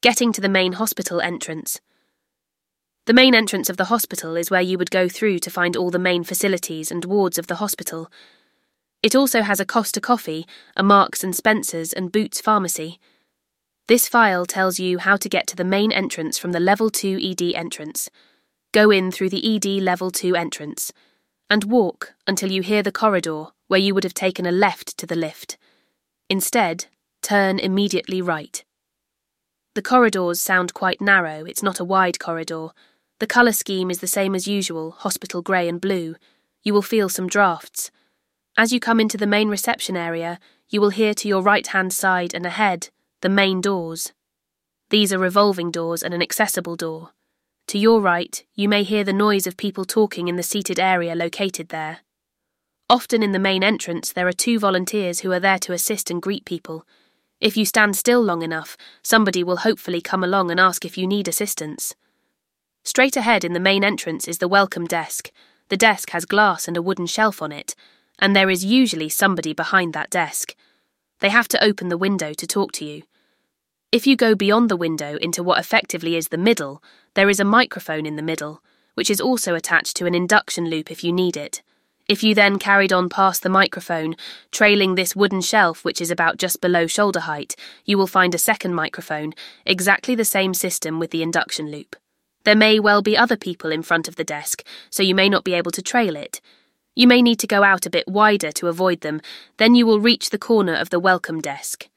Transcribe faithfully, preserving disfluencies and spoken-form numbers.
Getting to the main hospital entrance. The main entrance of the hospital is where you would go through to find all the main facilities and wards of the hospital. It also has a Costa Coffee, a Marks and Spencer's and Boots pharmacy. This file tells you how to get to the main entrance from the Level two E D entrance. Go in through the E D Level two entrance, and walk until you hear the corridor where you would have taken a left to the lift. Instead, turn immediately right. The corridors sound quite narrow, it's not a wide corridor. The colour scheme is the same as usual, hospital grey and blue. You will feel some drafts. As you come into the main reception area, you will hear to your right-hand side and ahead the main doors. These are revolving doors and an accessible door. To your right, you may hear the noise of people talking in the seated area located there. Often in the main entrance there are two volunteers who are there to assist and greet people. If you stand still long enough, somebody will hopefully come along and ask if you need assistance. Straight ahead in the main entrance is the welcome desk. The desk has glass and a wooden shelf on it, and there is usually somebody behind that desk. They have to open the window to talk to you. If you go beyond the window into what effectively is the middle, there is a microphone in the middle, which is also attached to an induction loop if you need it. If you then carried on past the microphone, trailing this wooden shelf which is about just below shoulder height, you will find a second microphone, exactly the same system with the induction loop. There may well be other people in front of the desk, so you may not be able to trail it. You may need to go out a bit wider to avoid them, then you will reach the corner of the welcome desk.